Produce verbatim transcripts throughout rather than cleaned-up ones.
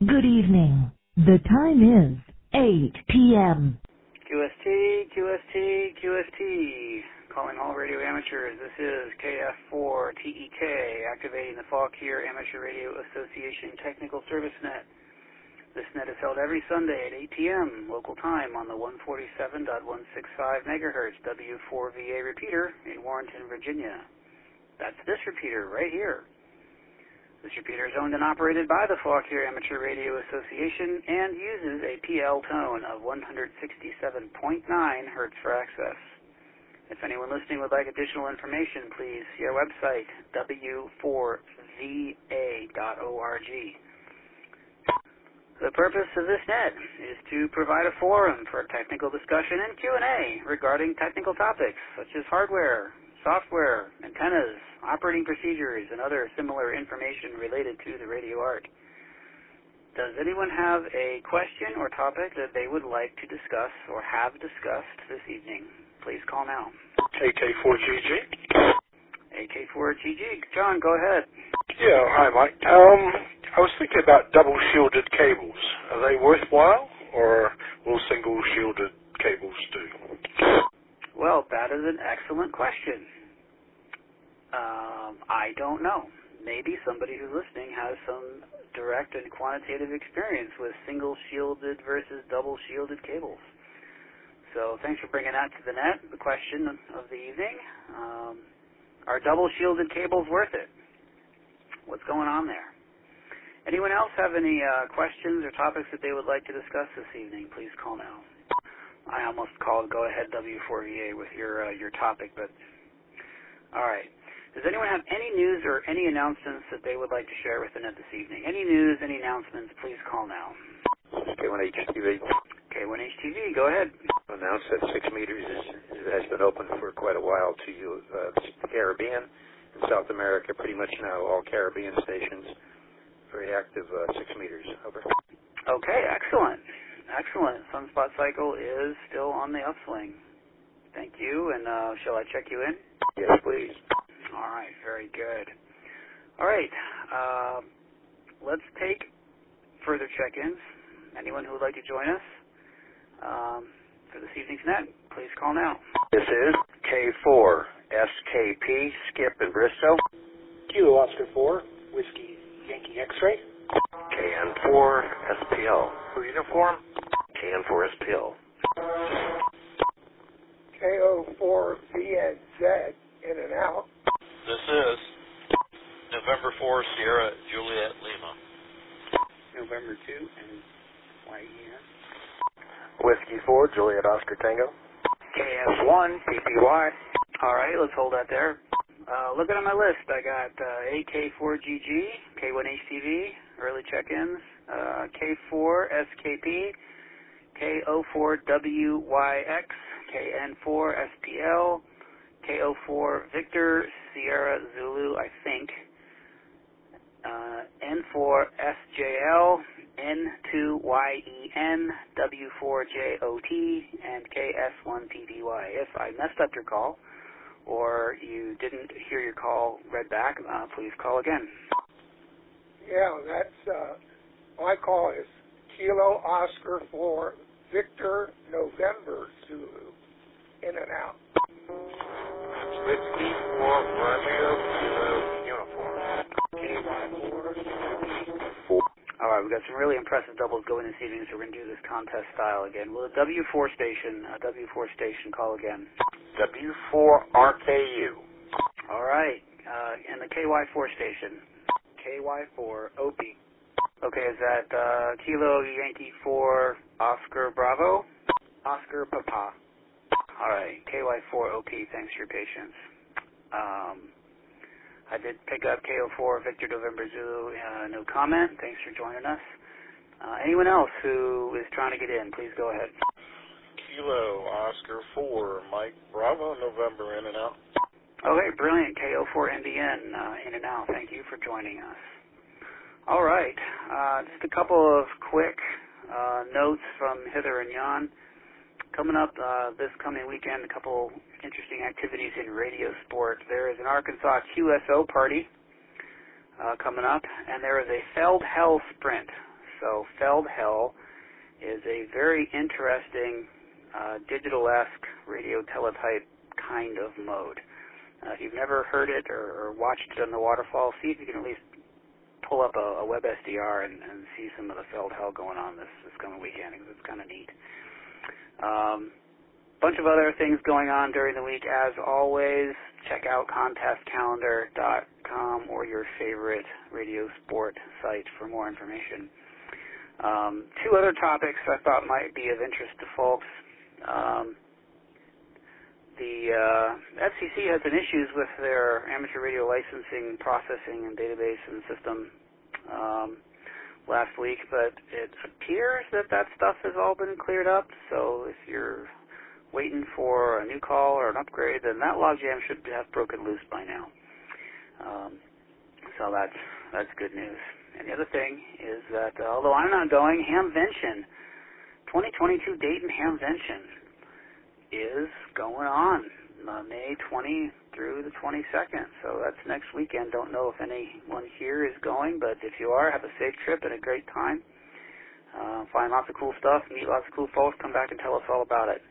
Good evening. The time is eight p.m. Q S T, Q S T, Q S T. Calling all radio amateurs. This is K F four T E K, activating the Fauquier Amateur Radio Association Technical Service Net. This net is held every Sunday at eight p.m. local time on the one forty-seven point one six five megahertz W four V A repeater in Warrenton, Virginia. That's this repeater right here. This repeater is owned and operated by the Fauquier Amateur Radio Association and uses a P L tone of one sixty-seven point nine hertz for access. If anyone listening would like additional information, please see our website, W four V A dot org. The purpose of this net is to provide a forum for technical discussion and Q and A regarding technical topics such as hardware, software, antennas, operating procedures, and other similar information related to the radio art. Does anyone have a question or topic that they would like to discuss or have discussed this evening? Please call now. A K four G G. A K four G G. John, go ahead. Yeah, hi, Mike. Um, I was thinking about double-shielded cables. Are they worthwhile, or will single-shielded cables do? Well, that is an excellent question. Um, I don't know. Maybe somebody who's listening has some direct and quantitative experience with single-shielded versus double-shielded cables. So thanks for bringing that to the net, the question of the evening. Um, are double-shielded cables worth it? What's going on there? Anyone else have any uh, questions or topics that they would like to discuss this evening? Please call now. I almost called Go Ahead W four V A with your uh, your topic, but all right. Does anyone have any news or any announcements that they would like to share with the net this evening? Any news, any announcements? Please call now. K one H T V. K one H T V, go ahead. Announced that six meters is, has been open for quite a while to uh, the Caribbean and South America. Pretty much now all Caribbean stations, very active uh, six meters. Over. Okay, excellent. Excellent. Sunspot cycle is still on the upswing. Thank you, and uh, shall I check you in? Yes, please. All right, very good. All right, uh, let's take further check-ins. Anyone who would like to join us um, for this evening's net, please call now. This is K four S K P, Skip in Bristow. Kilo Oscar four, Whiskey Yankee X-ray. K N four S P L. For uniform, K N four S P L. K O four V N Z, in and out. This is November four, Sierra Juliet Lima. November two and Y E N. Whiskey four, Juliet Oscar Tango. K S one, P P Y. All right, let's hold that there. Uh, looking at my list, I got uh, A K four G G, K one H T V, early check-ins, uh, K four S K P, K O four W Y X, K N four S P L, K O four Victor, Sierra Zulu, I think, uh, N four S J L, N two Y E N, W four J O T, and K S one P P Y. If I messed up your call, or you didn't hear your call read back, uh, please call again. Yeah, that's, uh, my call is Kilo Oscar four, Victor November Zulu, in and out. Whiskey four, Romeo Kilo uniform. K Y four. All right, we've got some really impressive doubles going this evening, so we're going to do this contest style again. Will the W four station, uh, W four station call again? W four R K U. All right, uh, and the K Y four station? K Y four O P. Okay, is that uh, Kilo Yankee four Oscar Bravo? Oscar Papa. All right, K Y four O P, thanks for your patience. Um, I did pick up K O four Victor November Zulu, uh, no comment. Thanks for joining us. Uh, anyone else who is trying to get in, please go ahead. Kilo Oscar four, Mike Bravo November, in and out. Okay, brilliant. K O four N D N, uh, in and out. Thank you for joining us. All right, uh, just a couple of quick uh, notes from Hither and Jan. Coming up uh, this coming weekend, a couple interesting activities in radio sport. There is an Arkansas Q S O party uh, coming up, and there is a Feld Hell Sprint. So Feldhell is a very interesting uh, digital-esque radio teletype kind of mode. Uh, if you've never heard it or, or watched it on the waterfall, see if you can at least pull up a, a web S D R and, and see some of the Feldhell going on this, this coming weekend, because it's kind of neat. Um, bunch of other things going on during the week. As always, check out contest calendar dot com or your favorite radio sport site for more information. Um, two other topics I thought might be of interest to folks. Um, the uh, F C C had some issues with their amateur radio licensing processing and database and system um, last week, but it appears that that stuff has all been cleared up. So if you're waiting for a new call or an upgrade, then that logjam should have broken loose by now. Um, so that's that's good news. And the other thing is that uh, although I'm not going, Hamvention, twenty twenty-two Dayton Hamvention is going on uh, May twentieth through the twenty-second. So that's next weekend. Don't know if anyone here is going, but if you are, have a safe trip and a great time. Uh, find lots of cool stuff, meet lots of cool folks, come back and tell us all about it.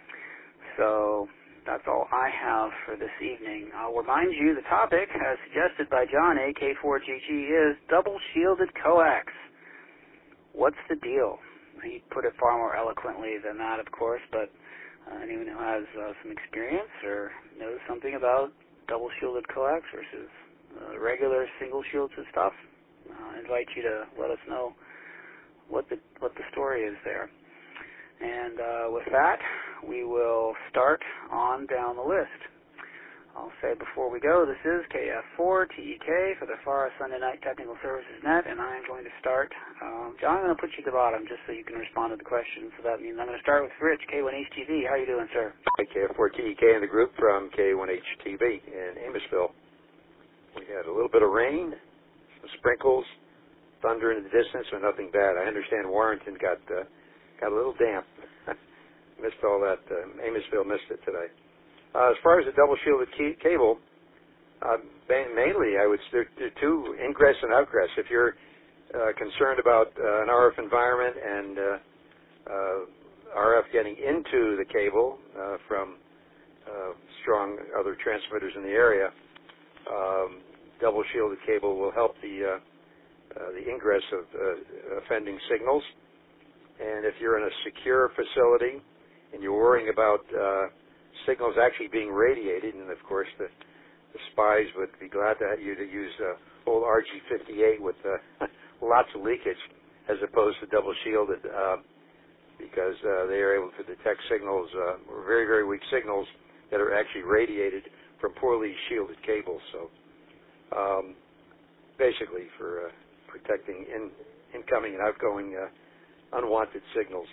So that's all I have for this evening. I'll remind you the topic, as suggested by John, A K four G G, is double-shielded coax. What's the deal? He put it far more eloquently than that, of course, but uh, anyone who has uh, some experience or knows something about double-shielded coax versus uh, regular single-shielded stuff, uh, I invite you to let us know what the what the story is there. And uh, with that, we will start on down the list. I'll say before we go, this is K F four T E K for the Far Sunday Night Technical Services Net, and I'm going to start. Um, John, I'm going to put you at the bottom just so you can respond to the questions. So that means I'm going to start with Rich, K one H T V. How are you doing, sir? K F four T E K in the group from K one H T V in Amosville. We had a little bit of rain, some sprinkles, thunder in the distance, but nothing bad. I understand Warrenton got uh, got a little damp. Missed all that. Uh, Amosville missed it today. Uh, as far as the double-shielded key- cable, uh, mainly I would there are two, ingress and outgress. If you're uh, concerned about uh, an R F environment and uh, uh, R F getting into the cable uh, from uh, strong other transmitters in the area, um, double-shielded cable will help the uh, uh, the ingress of uh, offending signals. And if you're in a secure facility and you're worrying about uh, signals actually being radiated, and of course the, the spies would be glad to have you to use uh, old R G fifty-eight with uh, lots of leakage as opposed to double shielded, uh, because uh, they are able to detect signals, uh, or very, very weak signals that are actually radiated from poorly shielded cables. So um, basically for uh, protecting in, incoming and outgoing uh, unwanted signals.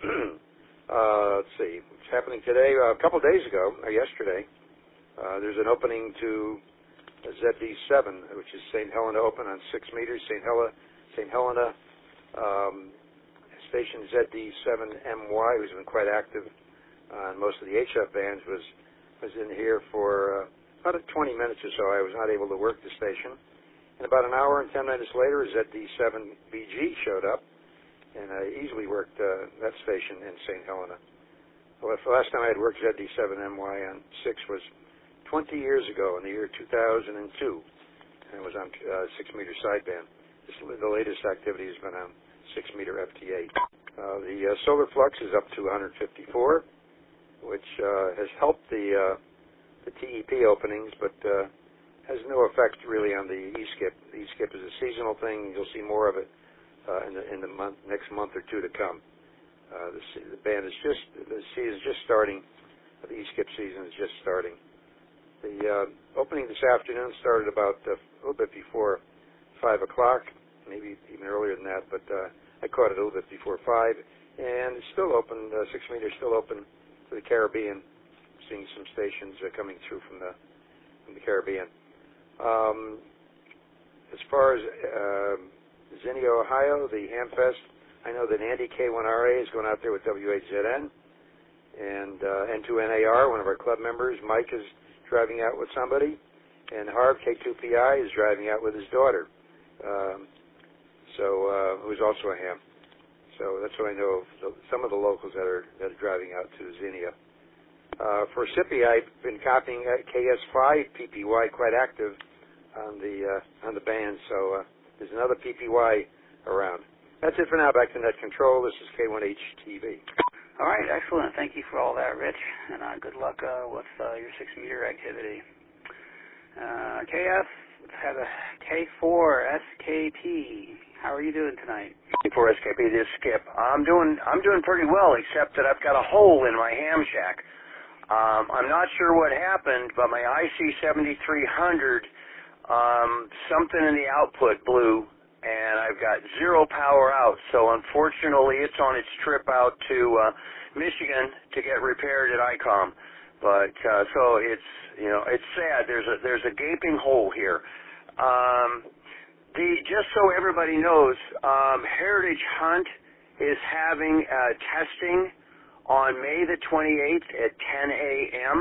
Uh, let's see, what's happening today? Uh, a couple of days ago, or yesterday, uh, there's an opening to Z D seven, which is Saint Helena Open on six meters. Saint Helena, Saint Helena um, station Z D seven M Y, who's been quite active on most of the H F bands, was was in here for uh, about twenty minutes or so. I was not able to work the station. And about an hour and ten minutes later, Z D seven B G showed up. And I easily worked uh, that station in Saint Helena. Well, the last time I had worked Z D seven M Y on six was twenty years ago in the year two thousand two, and it was on uh, six meter sideband. This, the latest activity has been on six meter F T eight. Uh, the uh, solar flux is up to one hundred fifty-four, which uh, has helped the uh, the T E P openings, but uh, has no effect really on the E-skip. The E-skip is a seasonal thing. You'll see more of it Uh, in the in the month, next month or two to come. Uh, the, the band is just the season is just starting. The E-skip season is just starting. The uh, opening this afternoon started about uh, a little bit before five o'clock, maybe even earlier than that. But uh, I caught it a little bit before five, and it's still open. Uh, six meters still open to the Caribbean. Seeing some stations uh, coming through from the from the Caribbean. Um, as far as uh, Zinnia, Ohio, the Hamfest. I know that Andy K one R A is going out there with W H Z N, and uh, N two N A R, one of our club members. Mike is driving out with somebody, and Harv K two P I is driving out with his daughter, um, so uh, who's also a ham. So that's what I know of the, some of the locals that are that are driving out to Xenia. Uh, for S I P I, I've been copying K S five P P Y quite active on the uh, on the band. So uh, there's another P P Y around. That's it for now. Back to Net Control. This is K one H T V. All right, excellent. Thank you for all that, Rich, and uh, good luck uh, with uh, your six-meter activity. Uh, K F, let's have a K four S K P. How are you doing tonight? K four S K P, this is Skip. I'm doing I'm doing pretty well, except that I've got a hole in my ham shack. Um, I'm not sure what happened, but my I C seventy-three hundred, um, something in the output blew, and I've got zero power out. So unfortunately, it's on its trip out to uh, Michigan to get repaired at I COM. But uh, so it's you know it's sad. There's a there's a gaping hole here. Um, the just so everybody knows, um, Heritage Hunt is having uh, testing on May the twenty-eighth at ten a.m.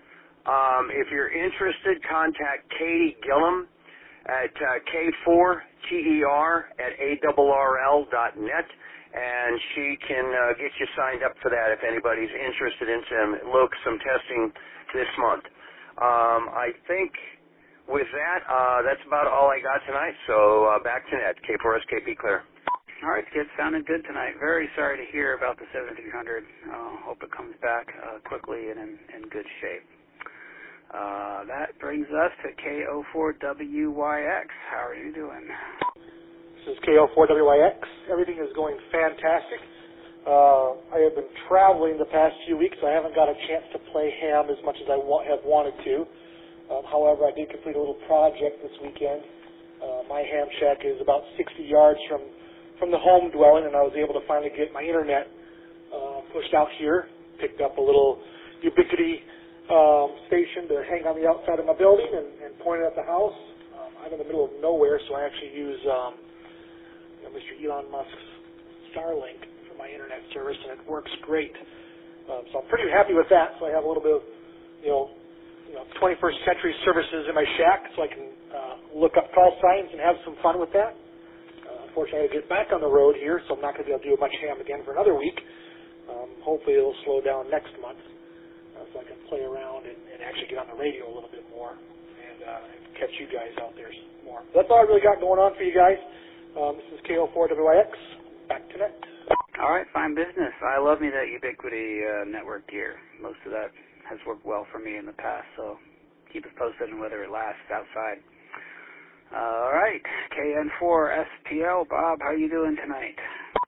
Um, if you're interested, contact Katie Gillum at uh, K four T E R at A R R L dot net, and she can uh, get you signed up for that if anybody's interested in some look some testing this month. Um, I think with that, uh, that's about all I got tonight. So uh, back to net. K four S K P clear. All right, kids, sounded good tonight. Very sorry to hear about the seventy-three hundred. Uh, hope it comes back uh, quickly and in, in good shape. Uh, that brings us to K O four W Y X. How are you doing? This is K O four W Y X. Everything is going fantastic. Uh, I have been traveling the past few weeks. I haven't got a chance to play ham as much as I wa- have wanted to. Um, however, I did complete a little project this weekend. Uh, my ham shack is about sixty yards from from the home dwelling, and I was able to finally get my internet uh, pushed out here. Picked up a little Ubiquity um, station to hang on the outside of my building and, and point it at the house. Um, I'm in the middle of nowhere, so I actually use um, you know, Mister Elon Musk's Starlink for my internet service, and it works great. Um, so I'm pretty happy with that. So I have a little bit of, you know, you know, twenty-first century services in my shack, so I can uh, look up call signs and have some fun with that. Unfortunately, I got to get back on the road here, so I'm not going to be able to do much ham again for another week. Um, hopefully, it'll slow down next month, uh, so I can play around and, and actually get on the radio a little bit more and uh, catch you guys out there more. So that's all I really got going on for you guys. Um, this is K O four W Y X. Back to net. All right, fine business. I love me that Ubiquity uh, network gear. Most of that has worked well for me in the past, so keep us posted on whether it lasts outside. All right, K N four S P L, Bob, how are you doing tonight?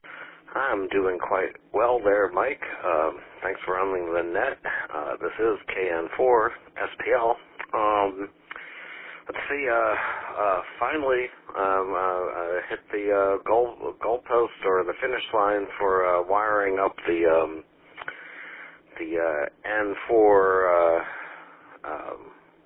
I'm doing quite well there, Mike. Um, thanks for running the net. Uh, this is K N four S P L. Um, let's see, uh, uh, finally um, uh, uh, hit the uh, goal goalpost or the finish line for uh, wiring up the um, the uh, N four uh, um,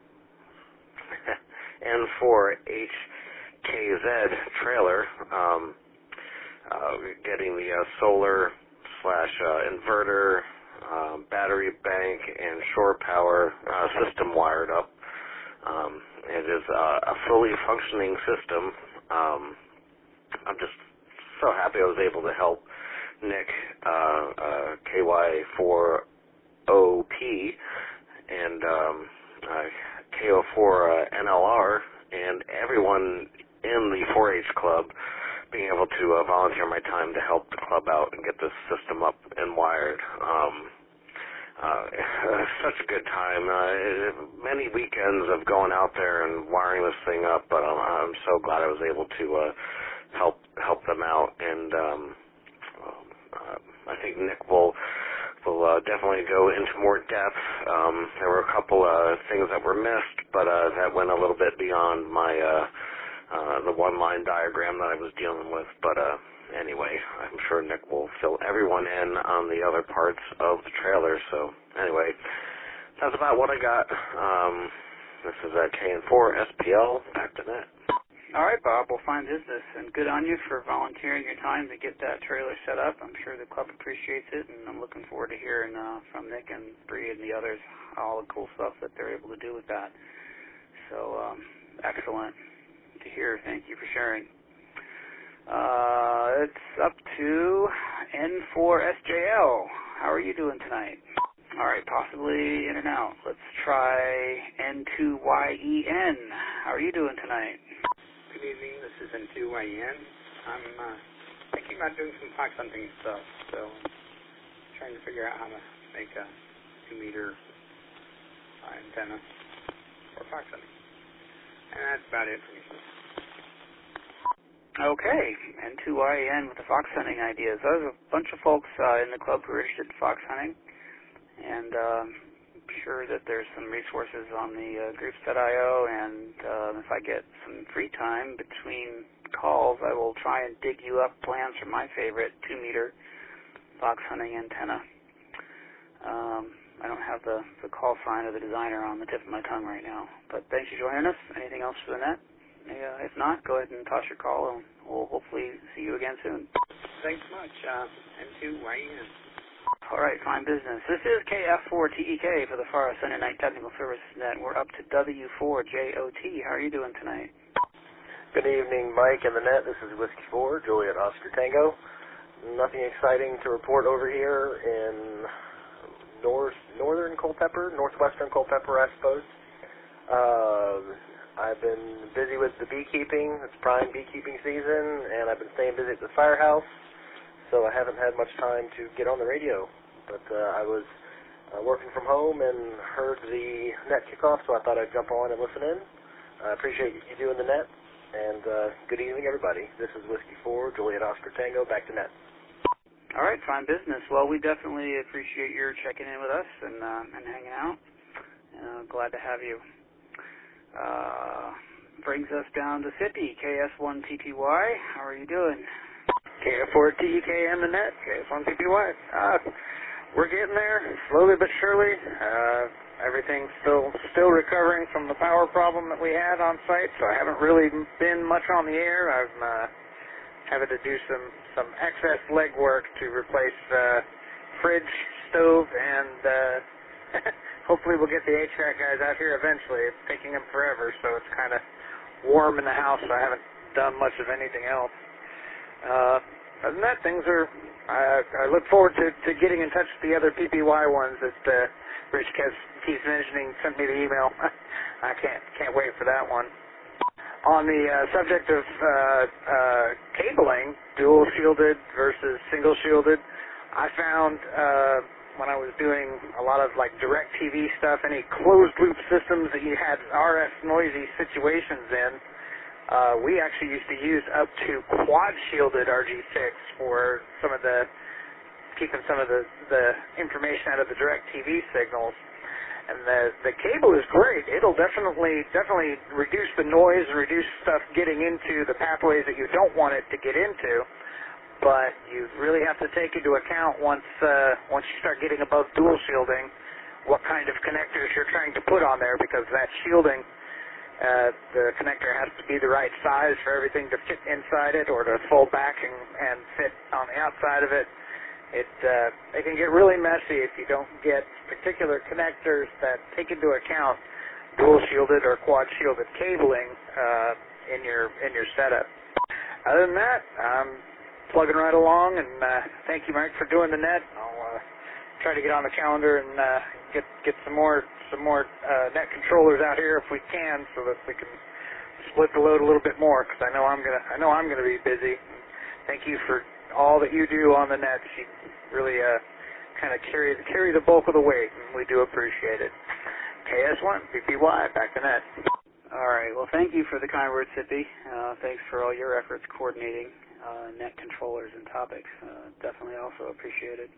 N four H K Z trailer, um, uh, getting the uh, solar slash uh, inverter, uh, battery bank, and shore power uh, system wired up. Um, it is uh, a fully functioning system. Um, I'm just so happy I was able to help Nick, uh, uh, K Y four O P, and um, uh, K O four uh, N L R, and everyone in the four H club being able to uh, volunteer my time to help the club out and get this system up and wired. Um, uh, such a good time. Uh, many weekends of going out there and wiring this thing up, but I'm, I'm so glad I was able to uh, help help them out. And um, uh, I think Nick will. We'll uh, definitely go into more depth. Um, there were a couple uh, things that were missed, but uh, that went a little bit beyond my uh, uh, the one-line diagram that I was dealing with. But uh, anyway, I'm sure Nick will fill everyone in on the other parts of the trailer. So anyway, that's about what I got. Um, this is uh, K N four S P L. Back to net. All right, Bob, we'll find business, and good on you for volunteering your time to get that trailer set up. I'm sure the club appreciates it, and I'm looking forward to hearing uh, from Nick and Bree and the others all the cool stuff that they're able to do with that. So, um, excellent to hear. Thank you for sharing. Uh, it's up to N four S J L. How are you doing tonight? All right, possibly in and out. Let's try N two Y E N. How are you doing tonight? Good evening. This is N two Y E N. I'm uh, thinking about doing some fox hunting stuff, so I'm trying to figure out how to make a two-meter uh, antenna for fox hunting. And that's about it for me. Okay, N two Y E N with the fox hunting ideas. There's a bunch of folks uh, in the club who are interested in fox hunting, and uh, I'm sure that there's some resources on the uh, groups dot I O, and uh, if I get some free time between calls, I will try and dig you up plans for my favorite two-meter fox hunting antenna. Um, I don't have the, the call sign of the designer on the tip of my tongue right now, but thanks for joining us. Anything else for the net? Uh, if not, go ahead and toss your call, and we'll hopefully see you again soon. Thanks much. Uh, N two Y E N. All right, fine business. This is K F four T E K for the Far Sunday Night Technical Services Net. We're up to W four J O T. How are you doing tonight? Good evening, Mike and the net. This is Whiskey four, Juliet Oscar Tango. Nothing exciting to report over here in north, northern Culpeper, northwestern Culpeper, I suppose. Uh, I've been busy with the beekeeping. It's prime beekeeping season, and I've been staying busy at the firehouse, so I haven't had much time to get on the radio. But uh, I was uh, working from home and heard the net kickoff, so I thought I'd jump on and listen in. I appreciate you doing the net, and uh, good evening, everybody. This is Whiskey four, Juliet Oscar Tango, back to net. All right, fine business. Well, we definitely appreciate your checking in with us and, uh, and hanging out. Uh, glad to have you. Uh, brings us down to Sippy, K S one T P Y. How are you doing? K F four T E K and the net, K S one T P Y. Uh, we're getting there, slowly but surely. Uh, everything's still still recovering from the power problem that we had on site, so I haven't really been much on the air. I'm uh, having to do some, some excess legwork to replace uh, fridge, stove, and uh, hopefully we'll get the H V A C guys out here eventually. It's taking them forever, so it's kind of warm in the house, so I haven't done much of anything else. Uh, other than that, things are, I, I look forward to, to getting in touch with the other P P Y ones that uh, Rich keeps, keeps mentioning, sent me the email. I can't, can't wait for that one. On the uh, subject of uh, uh, cabling, dual shielded versus single shielded, I found uh, when I was doing a lot of like direct T V stuff, any closed loop systems that you had R F noisy situations in, uh, we actually used to use up to quad shielded R G six for some of the, keeping some of the, the information out of the direct T V signals. And the, the cable is great. It'll definitely, definitely reduce the noise and reduce stuff getting into the pathways that you don't want it to get into. But you really have to take into account once uh, once you start getting above dual shielding, what kind of connectors you're trying to put on there, because that shielding, uh, the connector has to be the right size for everything to fit inside it or to fold back and, and fit on the outside of it. It, uh, it can get really messy if you don't get particular connectors that take into account dual shielded or quad shielded cabling uh, in your in your setup. Other than that, I'm plugging right along, and uh, thank you, Mike, for doing the net. I'll uh, try to get on the calendar and uh, get get some more some more uh, net controllers out here if we can, so that we can split the load a little bit more. Because I know I'm gonna I know I'm gonna be busy. Thank you for all that you do on the net. You really uh, kind of carry carry the bulk of the weight, and we do appreciate it. K S one P P Y, back to net. All right. Well, thank you for the kind words, Sippy. Uh, thanks for all your efforts coordinating uh, net controllers and topics. Uh, definitely also appreciated.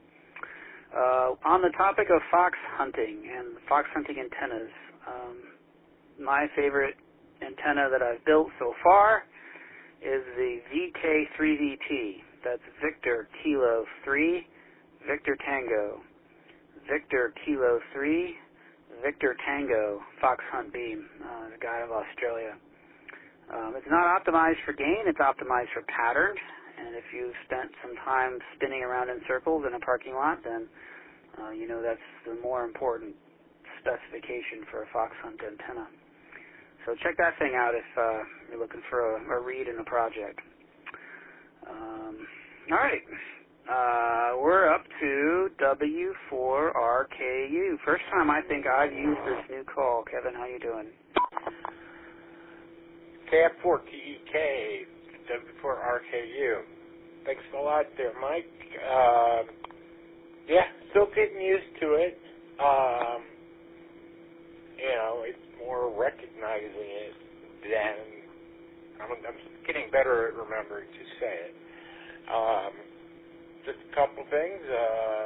Uh, on the topic of fox hunting and fox hunting antennas, um, my favorite antenna that I've built so far is the V K three V T. That's Victor Kilo three, Victor Tango. Victor Kilo three, Victor Tango Fox Hunt Beam, uh, the guy of Australia. Um, it's not optimized for gain, it's optimized for pattern. And if you've spent some time spinning around in circles in a parking lot, then uh, you know that's the more important specification for a fox hunt antenna. So check that thing out if uh, you're looking for a, a read in a project. Um, all right. Uh, we're up to W four R K U. First time I think I've used this new call. Kevin, how you doing? K F four T E K, W four R K U. Thanks a lot there, Mike. Uh, yeah, still getting used to it. Um, you know, it's more recognizing it than I'm, I'm getting better at remembering to say it. Um, just a couple things. Uh,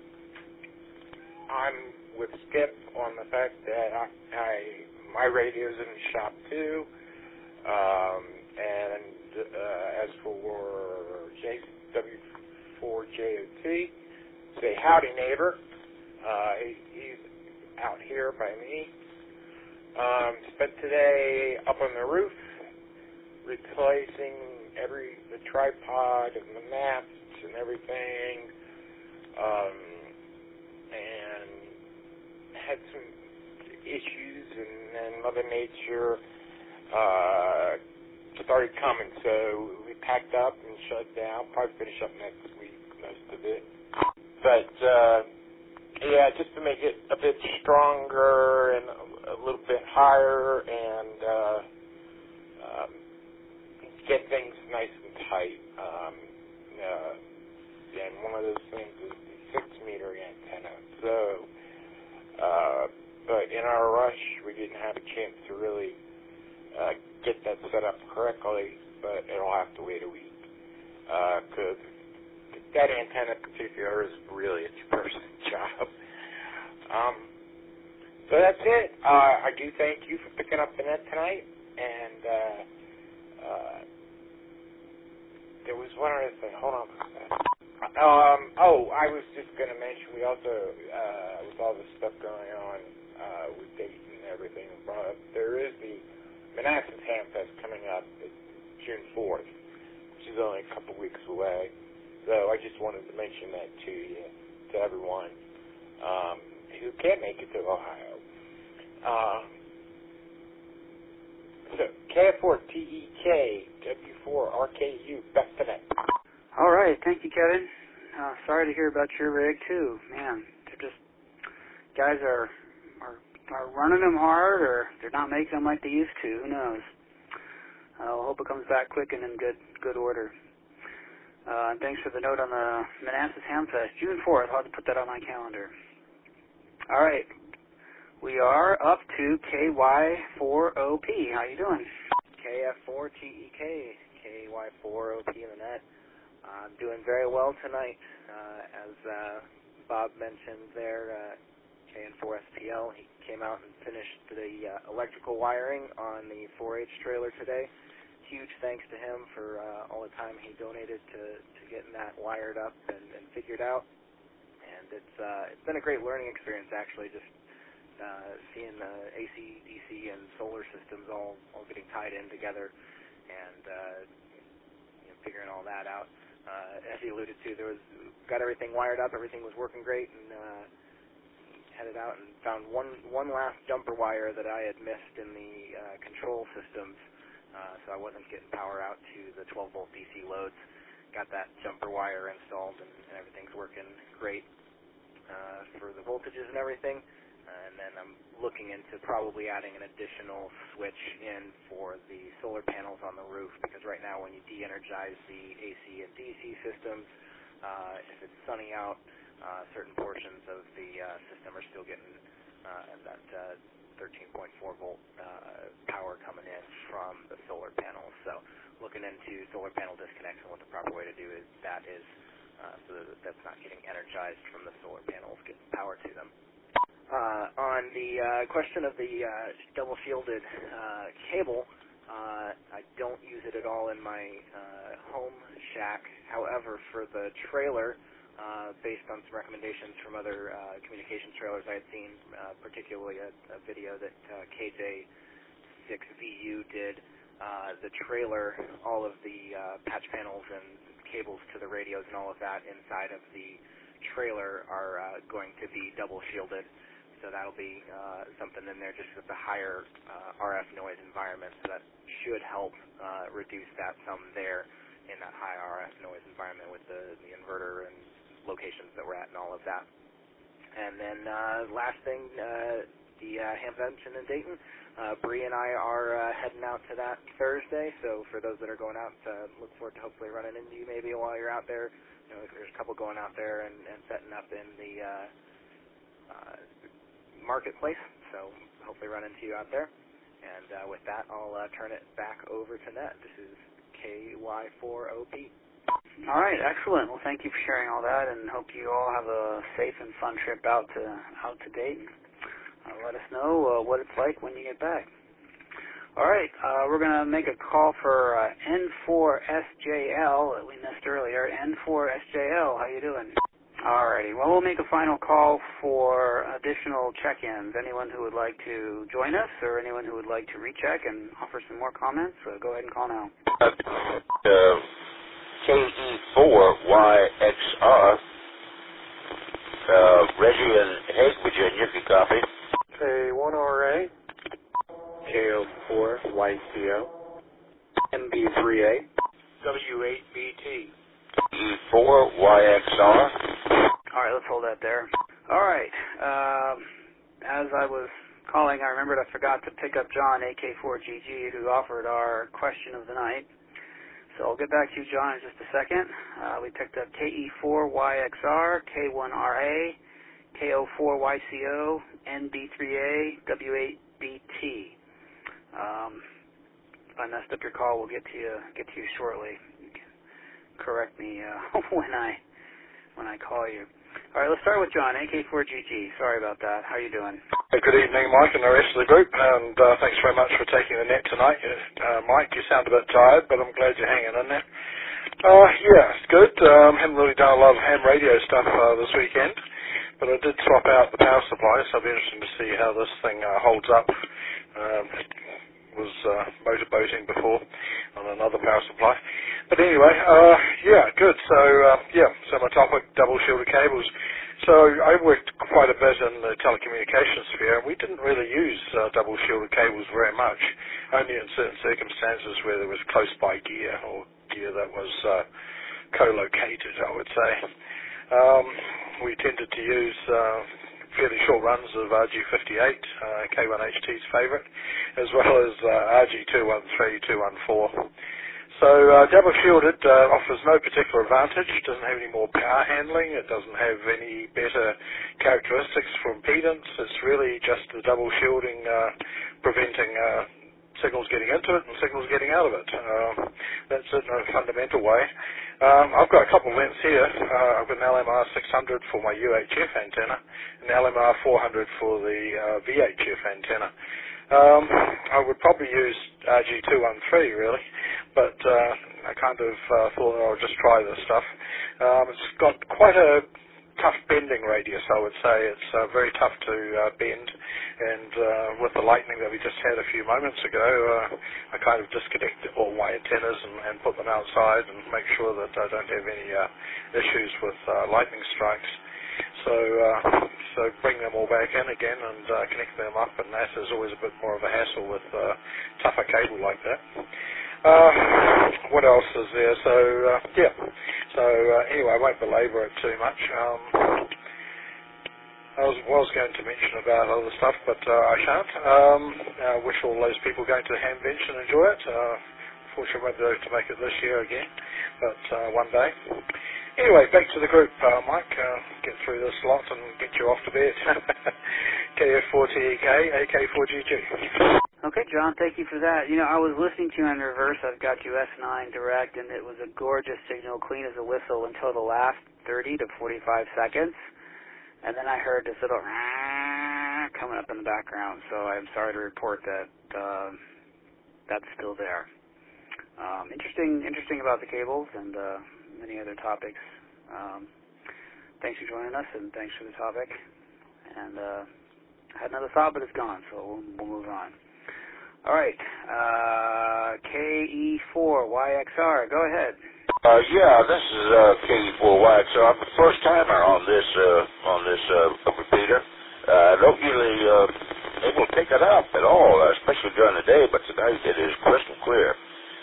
I'm with Skip on the fact that I, I my radio's in the shop too. Um, and uh, as for J W four J O T, say howdy neighbor. Uh, he, he's out here by me. Um, spent today up on the roof replacing every the tripod and the mats and everything, um, and had some issues, and then Mother Nature uh, started coming, so we packed up and shut down. Probably finish up next week, most of it. But uh, yeah, just to make it a bit stronger and a, a little bit higher, and uh, um, get things nice and tight. Um, uh, and one of those things is the six-meter antenna. So, uh, but in our rush, we didn't have a chance to really uh, get that set up correctly, but it'll have to wait a week. Because uh, that antenna in particular is really a two-person job. Um, so that's it. Uh, I do thank you for picking up the net tonight, and uh, uh, there was one other thing. Hold on a second. Um, oh, I was just going to mention, we also, uh, with all the stuff going on uh, with dates and everything, uh, there is the Manassas Hamfest coming up June fourth, which is only a couple weeks away. So I just wanted to mention that to you, to everyone um, who can't make it to Ohio. Um, so K F four T E K, W four R K U, best of it. All right, thank you, Kevin. Uh, sorry to hear about your rig too, man. They're just guys are are are running them hard, or they're not making them like they used to. Who knows? I uh, hope it comes back quick and in good good order. Uh, and thanks for the note on the Manassas Hamfest, June fourth. I'll have to put that on my calendar. All right, we are up to K Y four O P. How you doing? K F four T E K, K Y four O P in the net. I'm doing very well tonight. Uh, as uh, Bob mentioned there, uh, K N four S P L, he came out and finished the uh, electrical wiring on the four H trailer today. Huge thanks to him for uh, all the time he donated to, to getting that wired up and, and figured out. And it's uh, it's been a great learning experience, actually, just uh, seeing the A C, D C, and solar systems all, all getting tied in together and uh, you know, figuring all that out. Uh, as he alluded to, there was got everything wired up, everything was working great, and uh, headed out and found one one last jumper wire that I had missed in the uh, control systems, uh, so I wasn't getting power out to the twelve volt D C loads. Got that jumper wire installed, and, and everything's working great uh, for the voltages and everything. And then I'm looking into probably adding an additional switch in for the solar panels on the roof, because right now when you de-energize the A C and D C systems, uh, if it's sunny out, uh, certain portions of the uh, system are still getting uh, that uh, thirteen point four volt uh, power coming in from the solar panels. So looking into solar panel disconnects, and what the proper way to do is that is uh, so that that's not getting energized from the solar panels, getting power to them. Uh, on the uh, question of the uh, double-shielded uh, cable, uh, I don't use it at all in my uh, home shack. However, for the trailer, uh, based on some recommendations from other uh, communications trailers I had seen, uh, particularly a, a video that uh, K J six V U did, uh, the trailer, all of the uh, patch panels and cables to the radios and all of that inside of the trailer are uh, going to be double-shielded. So that'll be uh, something in there just with the higher uh, R F noise environment. So that should help uh, reduce that some there. in that high R F noise environment with the, the inverter and locations that we're at and all of that. And then uh, last thing, uh, the uh, Hamvention in Dayton. Uh, Bree and I are uh, heading out to that Thursday, so for those that are going out, uh, look forward to hopefully running into you maybe while you're out there. You know, there's a couple going out there and, and setting up in the uh, uh, marketplace, so hopefully run into you out there. And uh, with that, I'll uh, turn it back over to Net. This is K Y four O P. All right, excellent. Well, thank you for sharing all that, and hope you all have a safe and fun trip out to out to Dayton. Uh, let us know uh, what it's like when you get back. All right, uh, we're going to make a call for uh, N four S J L that we missed earlier. N four S J L, how you doing? All righty. Well, we'll make a final call for additional check-ins. Anyone who would like to join us or anyone who would like to recheck and offer some more comments, uh, go ahead and call now. Uh, uh, K E four Y X R, uh, Reggie in Hague, Virginia, if you copy. K one R A. K O four Y C O. M B three A. W eight B T. E four Y X R. All right, let's hold that there. All right. Um, as I was calling, I remembered I forgot to pick up John, A K four G G, who offered our question of the night. So I'll get back to you, John, in just a second. Uh, we picked up K E four Y X R, K one R A, K O four Y C O, N B three A, W eight B T. Um, if I messed up your call, we'll get to you get to you shortly. You can correct me uh, when I when I call you. All right, let's start with John, A K four G G. Sorry about that. How are you doing? Good evening, Mike, and the rest of the group, and uh, thanks very much for taking the net tonight. Uh, Mike, you sound a bit tired, but I'm glad you're hanging in there. Uh, yeah, it's good. Um, haven't really done a lot of ham radio stuff uh, this weekend, but I did swap out the power supply, so I'll be interested to see how this thing uh, holds up. Um, was uh, motorboating before on another power supply. But anyway, uh, yeah, good. So, uh, yeah, so my topic, double shielded cables. So I worked quite a bit in the telecommunications sphere, and we didn't really use uh, double shielded cables very much, only in certain circumstances where there was close-by gear or gear that was uh, co-located, I would say. Um, we tended to use uh, fairly short runs of R G fifty-eight, uh, K one H T's favorite, as well as uh, R G two one three, two one four. So uh, double shielded uh, offers no particular advantage. It doesn't have any more power handling. It doesn't have any better characteristics for impedance. It's really just the double shielding uh, preventing uh, signals getting into it and signals getting out of it. Uh, that's it in a fundamental way. Um, I've got a couple of lengths here. Uh, I've got an L M R six hundred for my U H F antenna, and an L M R four hundred for the uh, V H F antenna. Um, I would probably use R G two one three really, but uh, I kind of uh, thought I'll just try this stuff. Um, it's got quite a tough bending radius, I would say. It's uh, very tough to uh, bend, and uh, with the lightning that we just had a few moments ago, uh, I kind of disconnect all my antennas and, and put them outside and make sure that I don't have any uh, issues with uh, lightning strikes. So, uh, so bring them all back in again and uh, connect them up, and that is always a bit more of a hassle with uh, tougher cable like that. Uh, what else is there? So, uh, yeah. So, uh, anyway, I won't belabor it too much. Um, I was, was going to mention about other stuff, but uh, I shan't. Um, I wish all those people going to the Hamvention enjoy it. Uh, unfortunately, I won't be able to make it this year again, but uh, one day. Anyway, back to the group, uh, Mike. Uh, get through this lot and get you off to bed. K F four T E K, A K four G G. Okay, John, thank you for that. You know, I was listening to you in reverse. I've got you S nine direct, and it was a gorgeous signal, clean as a whistle until the last thirty to forty-five seconds. And then I heard this little coming up in the background, so I'm sorry to report that uh, that's still there. Um, interesting, interesting about the cables and uh, many other topics. Um, thanks for joining us, and thanks for the topic. And uh, I had another thought, but it's gone, so we'll, we'll move on. All right, uh, K E four Y X R, go ahead. Uh, yeah, this is uh, K E four Y X R. I'm the first timer on this uh, on this uh, repeater. Uh, I don't usually uh, able to pick it up at all, uh, especially during the day, but tonight it is crystal clear.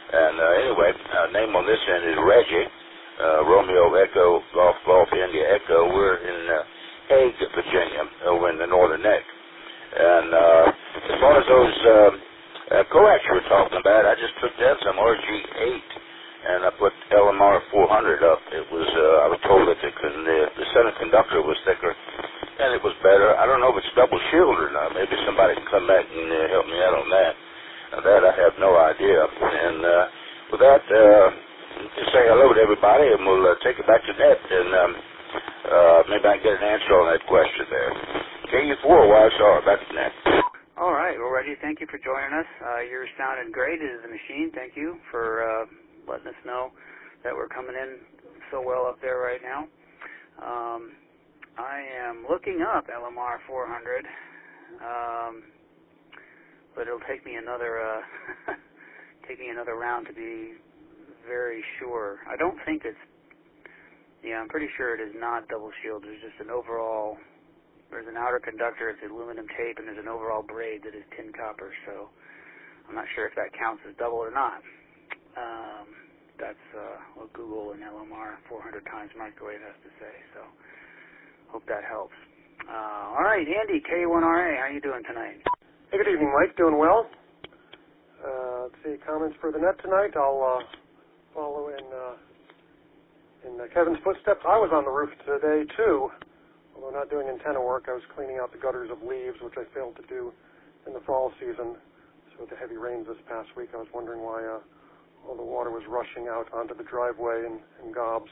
And uh, anyway, uh, name on this end is Reggie, uh, Romeo Echo, Golf Golf India Echo. We're in uh, Hague, Virginia, over in the northern neck. And uh, as far as those uh, uh, coax you were talking about, I just took down some R G eight, and I put L M R four hundred up. It was, uh, I was told that the, the, the semiconductor was thicker, and it was better. I don't know if it's double shield or not. Maybe somebody can come back and uh, help me out on that. Uh, that I have no idea. And uh, with that, uh, just say hello to everybody, and we'll uh, take it back to net, and um, uh, maybe I can get an answer on that question there. K U four Y S R, back to net. All right. Well, Reggie, thank you for joining us. Uh, you're sounding great as a machine. Thank you for uh, letting us know that we're coming in so well up there right now. Um, I am looking up L M R four hundred, um, but it'll take me another uh, take me another round to be very sure. I don't think it's. Yeah, I'm pretty sure it is not double shield. There's just an overall. There's an outer conductor, it's aluminum tape, and there's an overall braid that is tin copper, so I'm not sure if that counts as double or not. Um, that's uh, what Google and L M R four hundred times microwave has to say, so hope that helps. Uh, all right, Andy, K one R A, how you doing tonight? Hey, good evening, Mike. Doing well. Uh, let's see, comments for the net tonight. I'll uh, follow in, uh, in uh, Kevin's footsteps. I was on the roof today, too. Although not doing antenna work, I was cleaning out the gutters of leaves, which I failed to do in the fall season. So with the heavy rains this past week, I was wondering why uh, all the water was rushing out onto the driveway in, in gobs.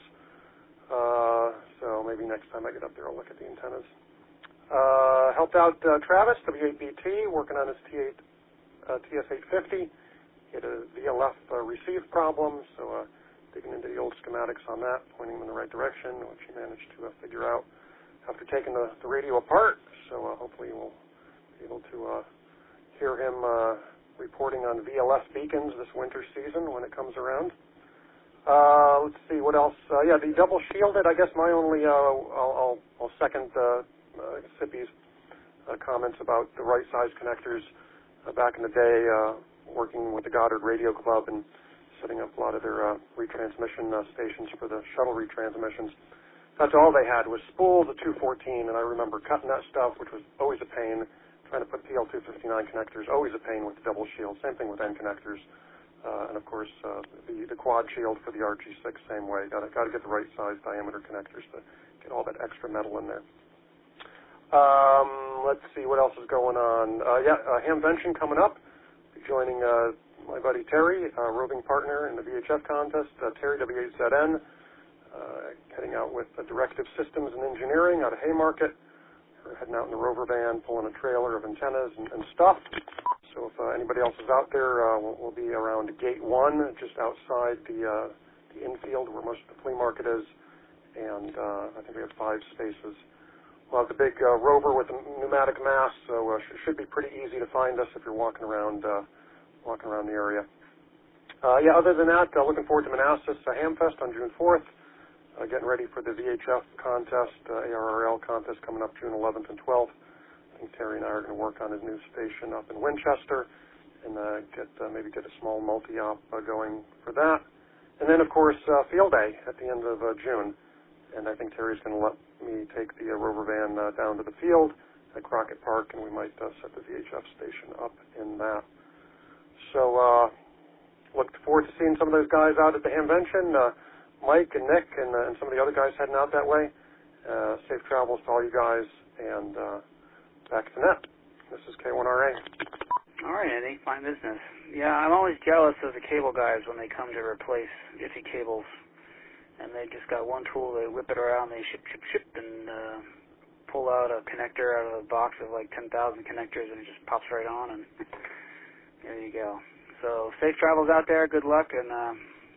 Uh, so maybe next time I get up there, I'll look at the antennas. Uh, helped out uh, Travis, W eight B T, working on his T eight, uh, T S eight fifty. He had a V L F uh, receive problem, so uh, digging into the old schematics on that, pointing him in the right direction, which he managed to uh, figure out after taking the, the radio apart, so uh, hopefully we'll be able to uh, hear him uh, reporting on V L S beacons this winter season when it comes around. Uh, let's see, what else? Uh, yeah, the double shielded, I guess my only, uh, I'll, I'll, I'll second uh, uh, Sippy's uh, comments about the right size connectors. Uh, back in the day, uh, working with the Goddard Radio Club and setting up a lot of their uh, retransmission uh, stations for the shuttle retransmissions. That's all they had was spools of two fourteen, and I remember cutting that stuff, which was always a pain. Trying to put P L two fifty-nine connectors, always a pain with the double shield. Same thing with N connectors, uh, and of course uh, the the quad shield for the R G six, same way. Got to got to get the right size diameter connectors to get all that extra metal in there. Um, let's see what else is going on. Uh, yeah, uh, Hamvention coming up. Be joining uh, my buddy Terry, uh, roving partner in the V H F contest. Uh, Terry W eight Z N. Uh, heading out with uh, Directive Systems and Engineering out of Haymarket. We're heading out in the rover van, pulling a trailer of antennas and, and stuff. So if uh, anybody else is out there, uh, we'll, we'll be around Gate one, just outside the, uh, the infield where most of the flea market is. And uh, I think we have five spaces. We'll have the big uh, rover with the pneumatic mast, so uh, sh- should be pretty easy to find us if you're walking around, uh, walking around the area. Uh, yeah, other than that, uh, looking forward to Manassas uh, Hamfest on June fourth. Uh, getting ready for the V H F contest, uh, A R R L contest coming up June eleventh and twelfth. I think Terry and I are going to work on his new station up in Winchester and uh, get uh, maybe get a small multi-op uh, going for that. And then, of course, uh, Field Day at the end of uh, June. And I think Terry's going to let me take the uh, rover van uh, down to the field at Crockett Park, and we might uh, set the V H F station up in that. So uh, look forward to seeing some of those guys out at the Hamvention. Uh, Mike and Nick and, uh, and some of the other guys heading out that way. Uh, safe travels to all you guys, and uh, back to net. This is K one R A. All right, Andy, fine business. Yeah, I'm always jealous of the cable guys when they come to replace iffy cables, and they just got one tool, they whip it around, they ship, ship, ship, and uh, pull out a connector out of a box of like ten thousand connectors, and it just pops right on, and there you go. So safe travels out there, good luck, and uh,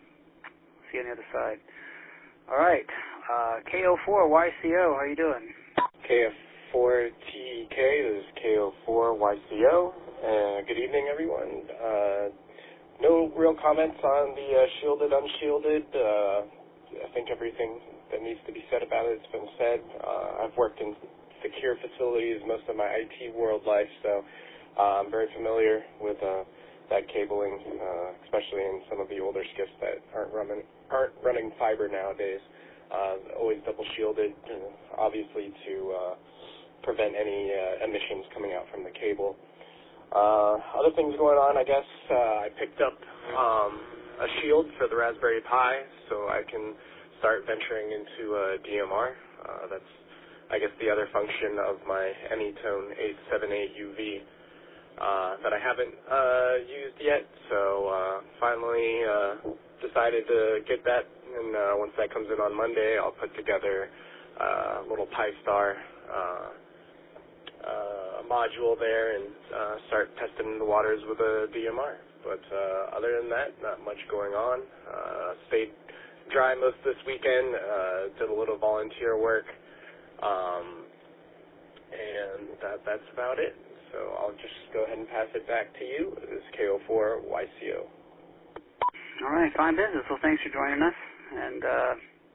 see you on the other side. All right, uh, K O four Y C O, how you doing? K F four T E K, this is K O four Y C O. Uh, good evening, everyone. Uh, no real comments on the uh, shielded, unshielded. Uh, I think everything that needs to be said about it has been said. Uh, I've worked in secure facilities most of my I T world life, so uh, I'm very familiar with uh, that cabling, uh, especially in some of the older skiffs that aren't running aren't running fiber nowadays. Uh, always double shielded, uh, obviously to uh, prevent any uh, emissions coming out from the cable. Uh, other things going on, I guess, uh, I picked up um, a shield for the Raspberry Pi, so I can start venturing into uh, D M R. Uh, that's, I guess, the other function of my Anytone eight seventy-eight U V uh, that I haven't uh, used yet. So uh, finally uh, decided to get that, and uh, once that comes in on Monday, I'll put together uh, a little Pi-Star uh, uh, module there and uh, start testing the waters with a D M R. But uh, other than that, not much going on. Uh, stayed dry most this weekend, uh, did a little volunteer work, um, and that, that's about it. So I'll just go ahead and pass it back to you. This is K O four Y C O. All right, fine business. Well, thanks for joining us. And uh,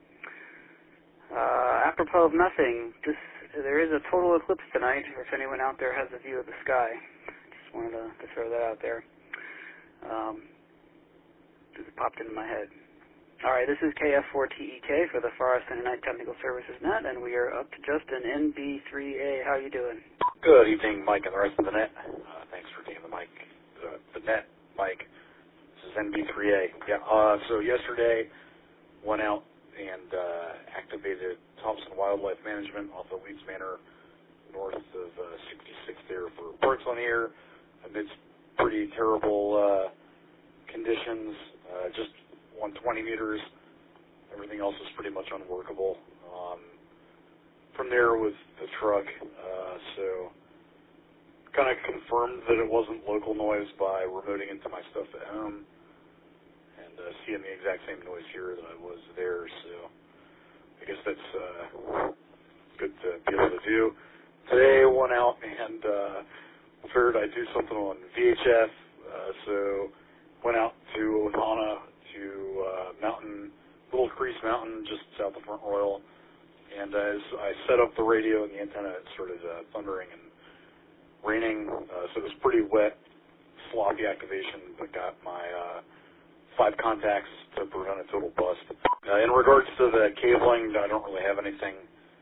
uh, apropos of nothing, this, there is a total eclipse tonight, or if anyone out there has a view of the sky. Just wanted to, to throw that out there. Um, just popped into my head. All right, this is K F four T E K for the Far West Internet Technical Services Net, and we are up to Justin N B three A. How you doing? Good evening, Mike, and the rest of the net. Uh, thanks for taking the mic, the, the net, Mike. This is N B three A. Yeah. Uh, so yesterday, went out and uh, activated Thompson Wildlife Management off of Leeds Manor, north of uh, sixty-six there for birds on here, amidst pretty terrible uh, conditions. Uh, just one hundred twenty meters. Everything else is pretty much unworkable. Um, from there with the truck, uh, so kind of confirmed that it wasn't local noise by remoting into my stuff at home and uh, seeing the exact same noise here that I was there. So I guess that's uh, good to be able to do. Today I went out and uh, figured I'd do something on V H F. Uh, so went out to Ohana, to uh, Mountain, Little Crease Mountain, just south of Front Royal, and as I set up the radio and the antenna, it started uh, thundering and raining, uh, so it was pretty wet, sloppy activation, but got my uh, five contacts to prevent a total bust. Uh, in regards to the cabling, I don't really have anything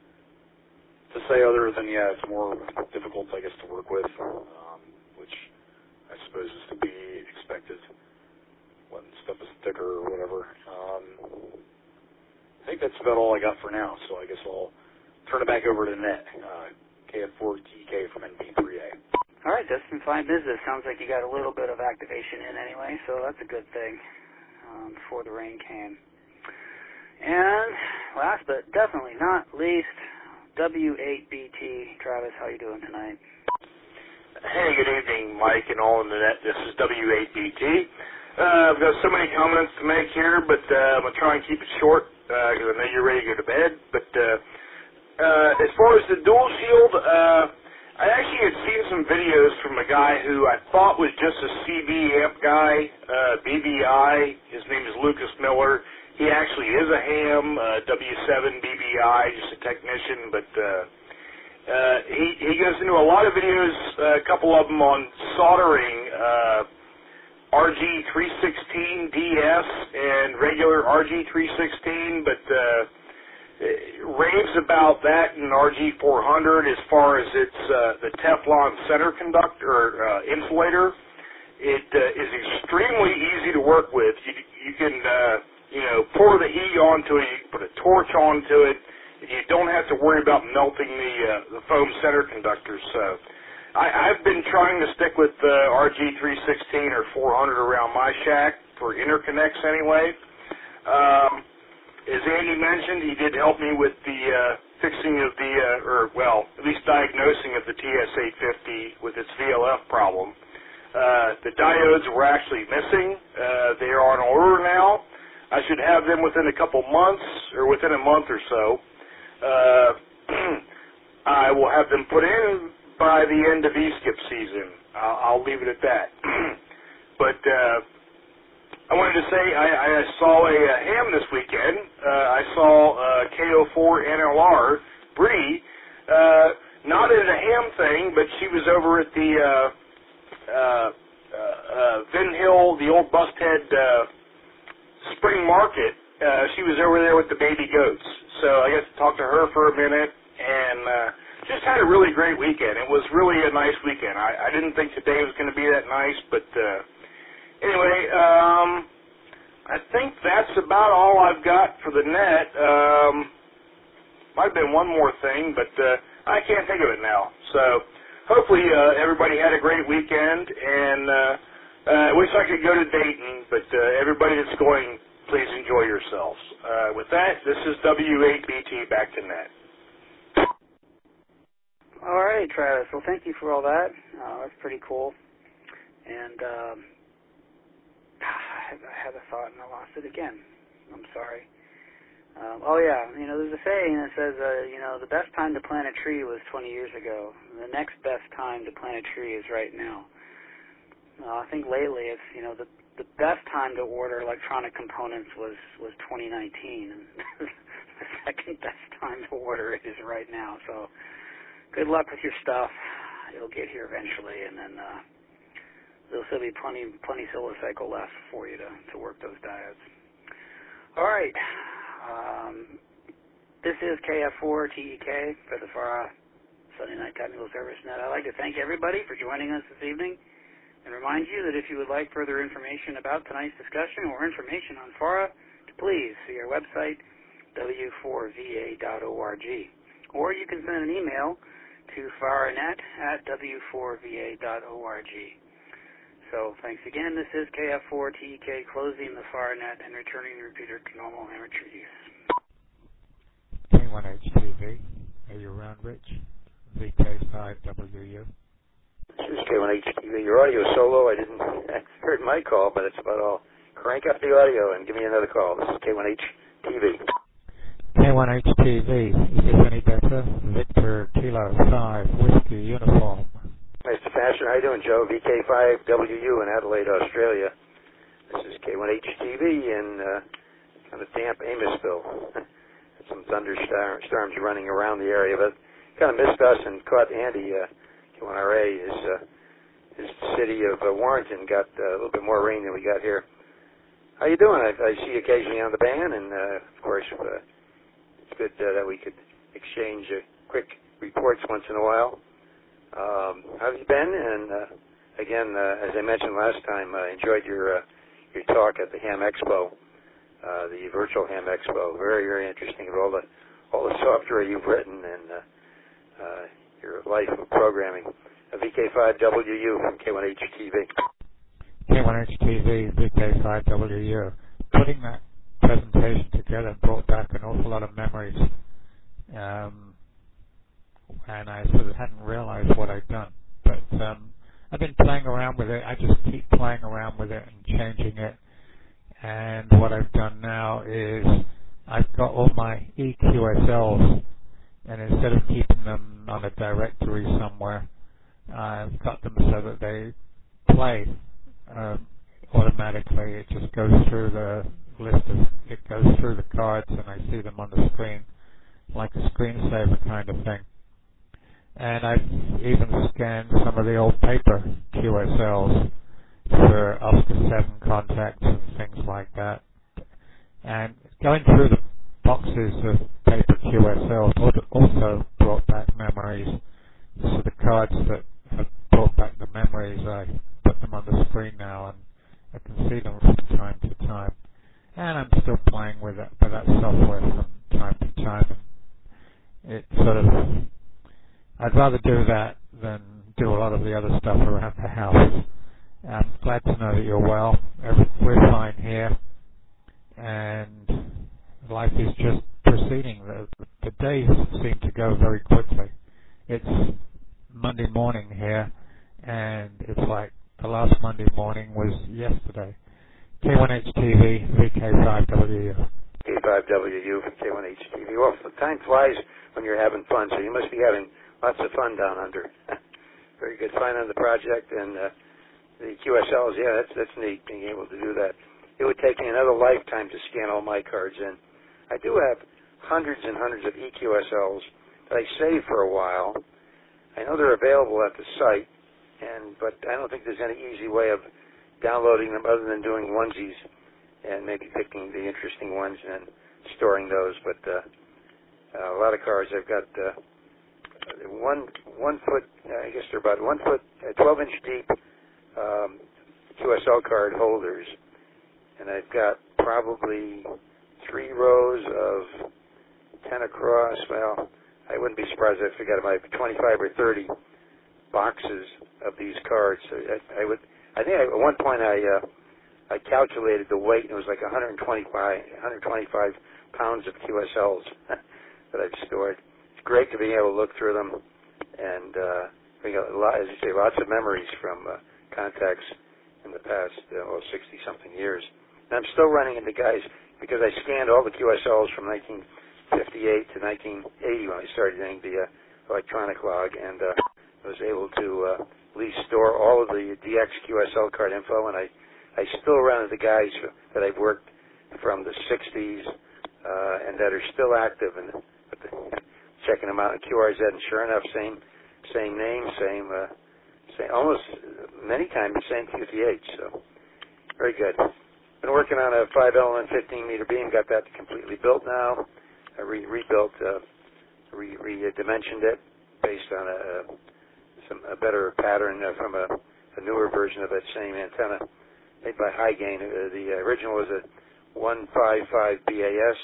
to say other than, yeah, it's more difficult, I guess, to work with, um, which I suppose is to be expected when stuff is thicker or whatever. Um, I think that's about all I got for now, so I guess I'll turn it back over to Net, uh, K F four T K from N B three A. All right, Justin, fine business. Sounds like you got a little bit of activation in anyway, so that's a good thing um, before the rain came. And last but definitely not least, W eight B T. Travis, how you doing tonight? Hey, good evening, Mike and all in the net. This is W eight B T. Uh, I've got so many comments to make here, but uh, I'm going to try and keep it short because uh, I know you're ready to go to bed. But uh, uh, as far as the dual shield, uh, I actually had seen some videos from a guy who I thought was just a C B amp guy, uh, B B I. His name is Lucas Miller. He actually is a ham, uh, W seven B B I, just a technician, but uh, uh, he, he goes into a lot of videos, uh, a couple of them on soldering uh, R G three sixteen D S and regular R G three sixteen, but uh, raves about that in R G four hundred as far as its uh, the Teflon center conductor or uh, insulator. It uh, is extremely easy to work with. You, you can uh, you know pour the heat onto it, you can put a torch onto it, and you don't have to worry about melting the uh, the foam center conductors. So I, I've been trying to stick with uh, R G three sixteen or four hundred around my shack for interconnects anyway. Um, as Andy mentioned, he did help me with the uh, fixing of the, uh, or well, at least diagnosing of the T S eight fifty with its V L F problem. Uh, the diodes were actually missing. Uh, they are on order now. I should have them within a couple months, or within a month or so. Uh, I will have them put in by the end of E-skip season. I'll, I'll leave it at that. But uh, I wanted to say I, I saw a, a ham this weekend. Uh, I saw uh, K O four N L R, Bree, uh, not in a ham thing, but she was over at the uh, uh, uh, uh, Vin was over there with the baby goats. So I got to talk to her for a minute, and uh, just had a really great weekend. It was really a nice weekend. I, I didn't think today was going to be that nice, but uh, anyway, um, I think that's about all I've got for the net. Um, might have been one more thing, but uh, I can't think of it now. So hopefully uh, everybody had a great weekend, and uh, uh, I wish I could go to Dayton, but uh, everybody that's going, please enjoy yourselves. Uh, with that, this is W eight B T, back to net. All right, Travis. Well, thank you for all that. Uh, that's pretty cool. And um, I had a thought and I lost it again. I'm sorry. Um, oh, yeah. You know, there's a saying that says, uh, you know, the best time to plant a tree was twenty years ago. The next best time to plant a tree is right now. Uh, I think lately it's, you know, the the best time to order electronic components was, was twenty nineteen. And the second best time to order it is right now. So good luck with your stuff. It'll get here eventually, and then uh, there'll still be plenty plenty solar cycle left for you to, to work those diodes. All right. Um, this is K F four T E K for the FARA Sunday Night Technical Service Net. I'd like to thank everybody for joining us this evening, and remind you that if you would like further information about tonight's discussion or information on FARA, please see our website, w four v a dot org. Or you can send an email to faranet at w four v a dot org. So thanks again. This is K F four T E K closing the FARAnet and returning the repeater to normal amateur use. K one H T V, are you around, Rich? V K five W U. This is K one H T V. Your audio is so low I didn't I heard my call, but it's about all. Crank up the audio and give me another call. This is K one H T V. K one H T V, is this any better? Victor Kilo five, Whiskey Uniform. Mister Fashion, how you doing, Joe? V K five W U in Adelaide, Australia. This is K one H T V in uh, kind of damp Amosville. Some thunderstorms running around the area, but kind of missed us and caught Andy. Uh, K one R A is uh, his city of uh, Warrenton got uh, a little bit more rain than we got here. How you doing? I, I see you occasionally on the band, and uh, of course, uh, it's good uh, that we could exchange uh, quick reports once in a while. Um, how have you been? And uh, again, uh, as I mentioned last time, I enjoyed your uh, your talk at the Ham Expo, uh, the virtual Ham Expo. Very, very interesting. All the all the software you've written and uh, uh, your life of programming. Uh, V K five W U from K one H T V. K one H T V, V K five W U. Putting that presentation together brought back an awful lot of memories. Um, and I sort of hadn't realized what I'd done. But um, I've been playing around with it. I just keep playing around with it and changing it. And what I've done now is I've got all my E Q S Ls, and instead of keeping them on a directory somewhere, I've got them so that they play uh, automatically. It just goes through the list of, it goes through the cards, and I see them on the screen, like a screensaver kind of thing. And I've even scanned some of the old paper Q S Ls for Oscar seven contacts and things like that. And going through the boxes of paper Q S Ls also brought back memories. So the cards that have brought back the memories, I put them on the screen now, and I can see them from time to time. And I'm still playing with that, with that software from time to time. It sort of, I'd rather do that than do a lot of the other stuff around the house. I'm glad to know that you're well. We're fine here, and life is just proceeding. The, the days seem to go very quickly. It's Monday morning here, and it's like the last Monday morning was yesterday. K one H T V, V K five W U. K five W U from K one H T V. Well, the time flies when you're having fun, so you must be having lots of fun down under. Very good fun on the project, and uh, the Q S Ls, yeah, that's that's neat, being able to do that. It would take me another lifetime to scan all my cards in. I do have hundreds and hundreds of E Q S Ls that I saved for a while. I know they're available at the site, and but I don't think there's any easy way of downloading them other than doing onesies and maybe picking the interesting ones and storing those, but uh, uh, a lot of cars I've got uh, one one foot. Uh, I guess they're about one foot, uh, twelve inch deep um, Q S L card holders, and I've got probably three rows of ten across. Well, I wouldn't be surprised if I got about twenty-five or thirty boxes of these cards. So I, I would. I think I, at one point I uh, I calculated the weight, and it was like one hundred twenty-five, one hundred twenty-five pounds of Q S Ls that I've stored. It's great to be able to look through them, and uh, we got a lot, as you say, lots of memories from uh, contacts in the past, uh, well, sixty-something years. And I'm still running into guys because I scanned all the Q S Ls from nineteen fifty-eight to nineteen eighty when I started doing the uh, electronic log, and uh, I was able to uh, at least store all of the D X Q S L card info, and I, I still run into guys that I've worked from the sixties uh, and that are still active, and checking them out in Q R Z, and sure enough, same same name, same, uh, same almost many times the same Q T H, so very good. Been working on a five L and fifteen meter beam, got that completely built now. I re- rebuilt, uh, re- re-dimensioned it based on a, some, a better pattern uh, from a, a newer version of that same antenna made by High-Gain. Uh, the original was a one fifty-five B A S,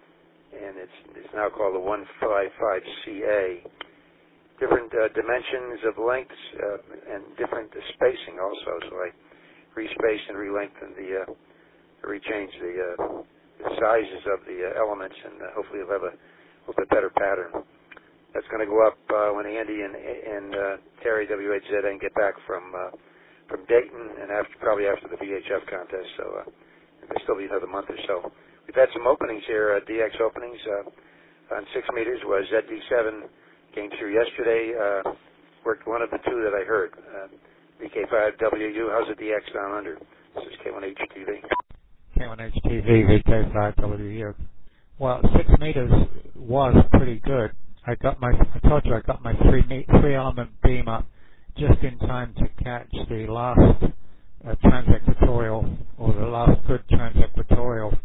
and it's, it's now called a one fifty-five C A. Different uh, dimensions of lengths uh, and different uh, spacing also, so I re-spaced and re-lengthened the, uh, re-changed the uh, the sizes of the uh, elements, and uh, hopefully you'll have a little bit better pattern. That's going to go up uh, when Andy and, and uh, Terry W H Z N get back from uh, from Dayton, and after probably after the V H F contest, so uh, it'll still be another month or so. We've had some openings here, uh, D X openings uh, on six meters. Was Z D seven came through yesterday, uh, worked one of the two that I heard. Uh, V K five W U, how's the D X down under? This is K one H T V. K one H T V, V K five W U. Well, six meters was pretty good. I got my, I told you I got my three me, three element beam up just in time to catch the last uh, transequatorial, or the last good transequatorial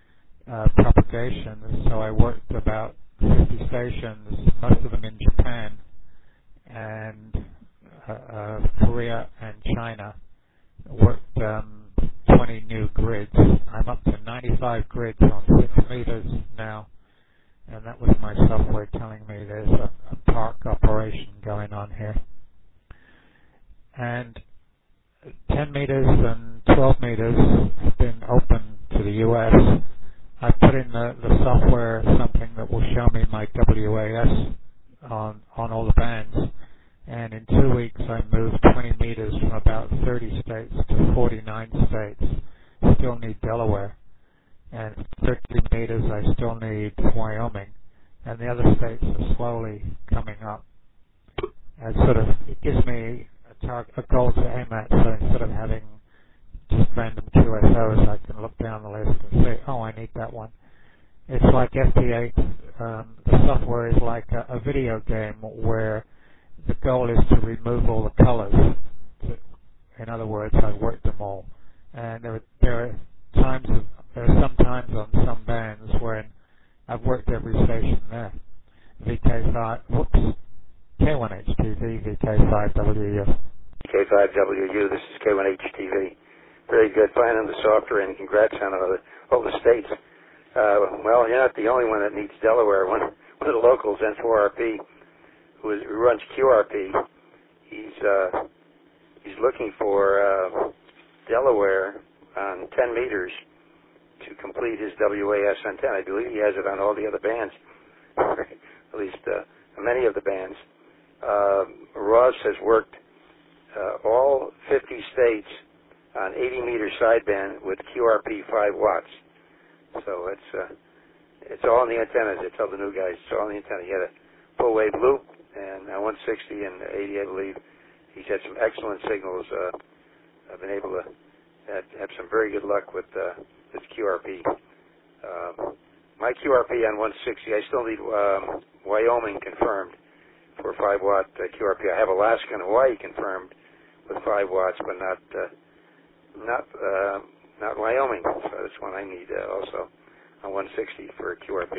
uh, propagation. So I worked about fifty stations, most of them in Japan and uh, uh, Korea and China. Worked um, twenty new grids. I'm up to ninety-five grids on six meters now, and that was my software telling me there's a, a park operation going on here. And ten meters and twelve meters have been open to the U S. I put in the, the software something that will show me my W A S on, on all the bands. And in two weeks, I moved twenty meters from about thirty states to forty-nine states. Still need Delaware. And thirty meters, I still need Wyoming. And the other states are slowly coming up. And sort of, it gives me a, target, a goal to aim at, so instead of having just random Q S Os, I can look down the list and say, oh, I need that one. It's like F P eight. Um, the software is like a, a video game where the goal is to remove all the colors. In other words, I work them all. And there are, there are times, of, there are some times on some bands when I've worked every station there. V K five, whoops, K one H T V, V K five W U. V K five W U, this is K one H T V. Very good, finding the software, and congrats on all the, all the states. Uh, well, you're not the only one that needs Delaware. One, one of the locals, N four R P, who, is, who runs Q R P, he's uh, he's looking for uh, Delaware on ten meters to complete his W A S antenna. I believe he has it on all the other bands, at least uh, many of the bands. Uh, Ross has worked uh, all fifty states on eighty meter sideband with Q R P five watts. So it's uh, it's all in the antennas. I tell the new guys, it's all in the antenna. He had a full wave loop, and uh, one sixty and eighty, I believe. He's had some excellent signals. Uh, I've been able to have, have some very good luck with uh, this Q R P. Um, my Q R P on one sixty, I still need um, Wyoming confirmed for five watt uh, Q R P. I have Alaska and Hawaii confirmed with five watts, but not uh, not uh, not Wyoming. So that's one I need uh, also. on one sixty for Q R P.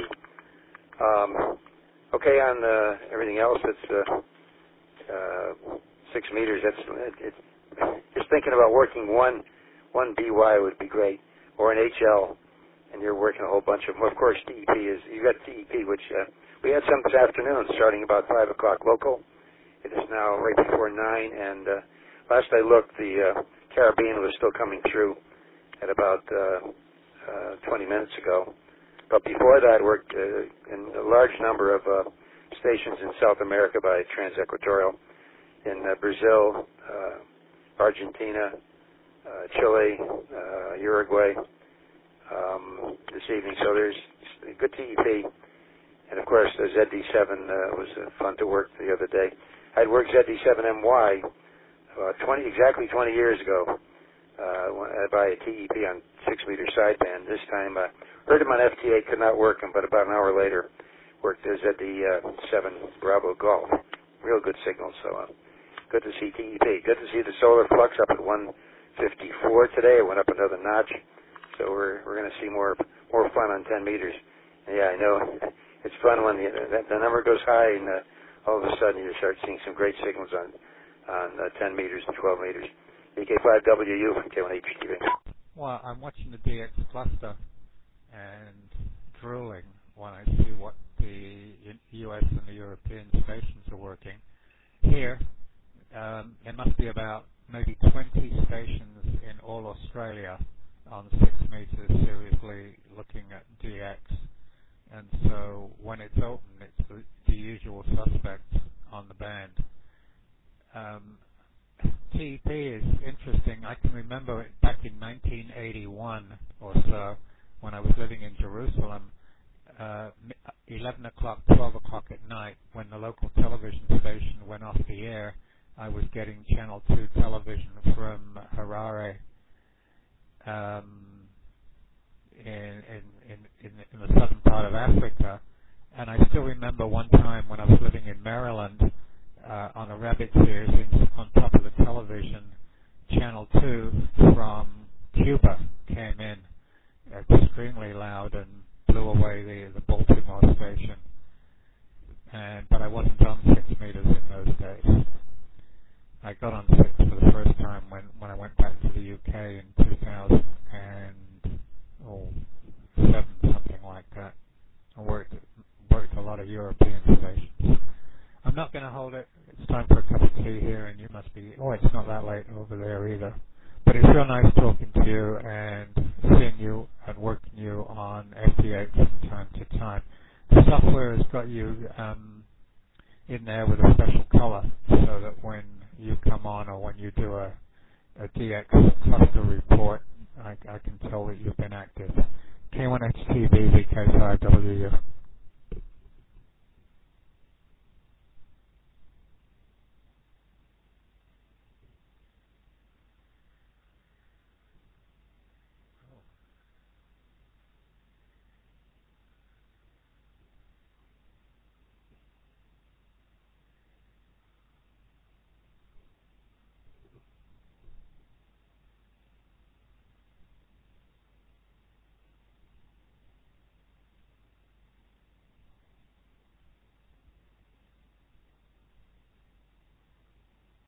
Um, okay, on uh, everything else, it's uh, uh, six meters. That's it, it, just thinking about working one one B Y would be great, or an H L, and you're working a whole bunch of them. Of course, T E P is you got T E P, which uh, we had some this afternoon, starting about five o'clock local. It is now right before nine, and uh, last I looked, the uh, Caribbean was still coming through at about uh, uh, twenty minutes ago. But before that, I worked uh, in a large number of uh, stations in South America by Transequatorial, in uh, Brazil, uh, Argentina, uh, Chile, uh, Uruguay um, this evening. So there's good T E P. And, of course, the Z D seven uh, was uh, fun to work the other day. I'd worked Z D seven M Y about twenty, exactly twenty years ago uh, by a T E P on six-meter sideband. This time, uh, heard him on F T A, could not work him, but about an hour later, worked the Z D seven Bravo Golf. Real good signal, so uh, good to see T E P. Good to see the solar flux up at one fifty-four today. It went up another notch, so we're we're going to see more more fun on ten meters. Yeah, I know. It's fun when the, the, the number goes high and uh, all of a sudden you start seeing some great signals on on uh, ten meters and twelve meters. E K five W U from K one H T V. Well, I'm watching the D X cluster and drooling when I see what the U S and the European stations are working. Here, um, there must be about maybe twenty stations in all Australia on six meters seriously looking at D X. And so when it's open, it's the, the usual suspects on the band. Um, T E P is interesting. I can remember it back in nineteen eighty-one or so when I was living in Jerusalem, uh, eleven o'clock, twelve o'clock at night, when the local television station went off the air, I was getting Channel two television from Harare um, in, in, in, in, in the southern part of Africa. And I still remember one time when I was living in Maryland, uh, on a rabbit ears on top of the television, Channel two from Cuba came in extremely loud and blew away the, the Baltimore station. And but I wasn't on six meters in those days. I got on six for the first time when, when I went back to the U K in two thousand seven, something like that. I worked worked a lot of European stations. I'm not going to hold it. It's time for a cup of tea here, and you must be. Oh, it's not that late over there either. But it's real nice talking to you and seeing you and working you on F T X from time to time. The software has got you um, in there with a special color so that when you come on or when you do a, a D X cluster report, I, I can tell that you've been active. K one H T V, V K five W U.